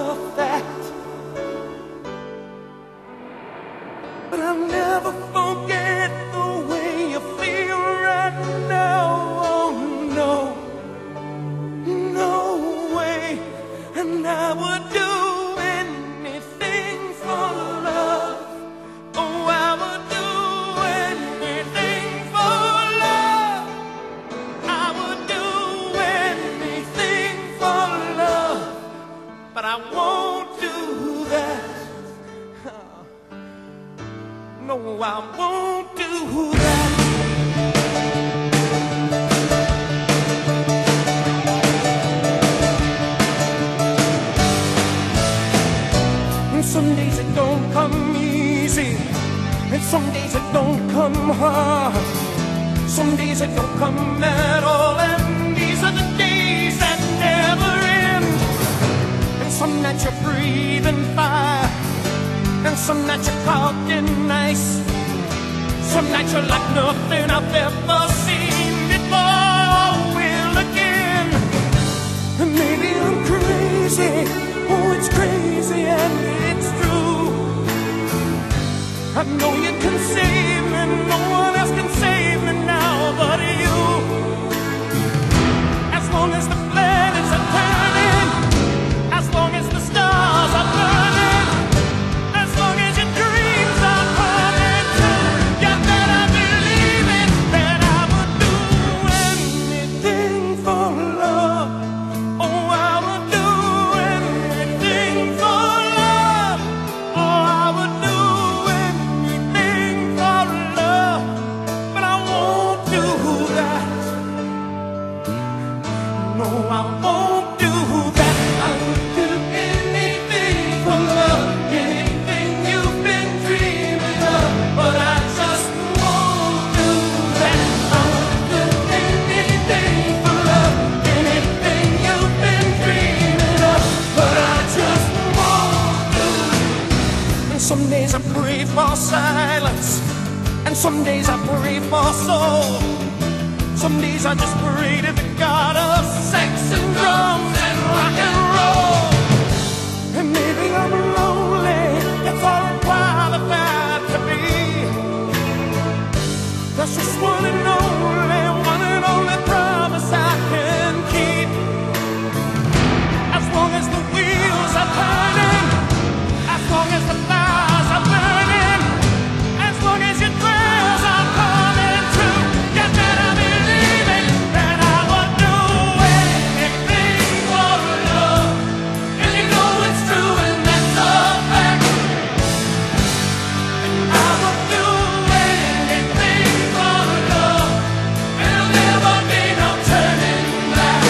enough that, but I'll never forget the way you feel right now. Oh no, no way. And I would do anything for love. Oh, I would do anything for love. I would do anything for love, but I won't do that. No, I won't do that. And some days it don't come easy, and some days it don't come hard. Some days it don't come at all, and these are the days that never end. And some nights you're breathing fire, and some nights you're caught in ice. Some nights you're like nothing I've ever seen before. Will again, and maybe I'm crazy. Oh, it's crazy and it's true. I know you can save me, no one else can save me now but you. As long as the planets are turning, as long as the stars are burning, as long as your dreams are coming true, you better believe it, that I would do anything for love. Oh, I would do anything for love. Oh, I would do anything for love, but I won't do that. No, I won't do that. I would do anything for love, anything you've been dreaming of, but I just won't do that. I would do anything for love, anything you've been dreaming of, but I just won't do it. And some days I pray for silence, and some days I pray for soul. Some days I just pray to the God of sex and drums and rock and roll. And maybe I'm lonely, that's all I'm qualified to be. That's just one and only promise I can keep. As long as the wheels are turning, as long as the fires are burning, as long as your prayers are coming true, you better believe it, that I would do anything for love. And you know it's true, and that's a fact. I would do anything for love, and there'll never be no turning back.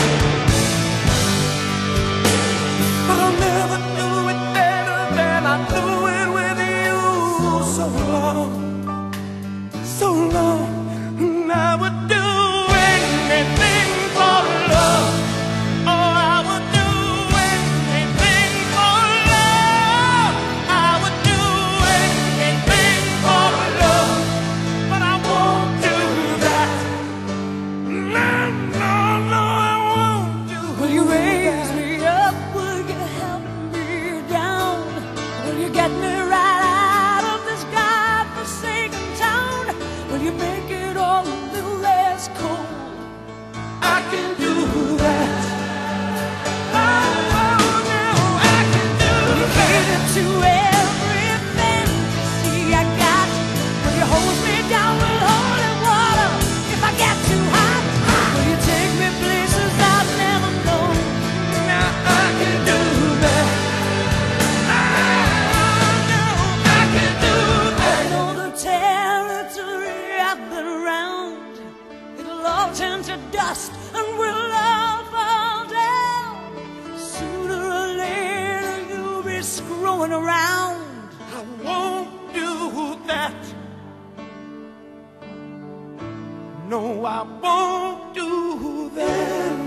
But I'll never do it better than I do it with you. So long, so long, and I would do anything for love. Oh, I would do anything for love. I would do anything for love, but I won't do that. No, no, no, I won't do that. Will you raise me up? Will you help me down? Will you get me right out of this godforsaken town? Will you make it all a little less cold? I can do that. Oh, no, I can do Will you that. cater to every fantasy I got? Will you hold me down with holy water if I get too hot? Will you take me places I've never known? Now I can do that. Oh, no, I can do I that. know the territory I've been around. It'll all turn to dust and we'll all fall down. Sooner or later you'll be screwing around. I won't do that. No, I won't do that.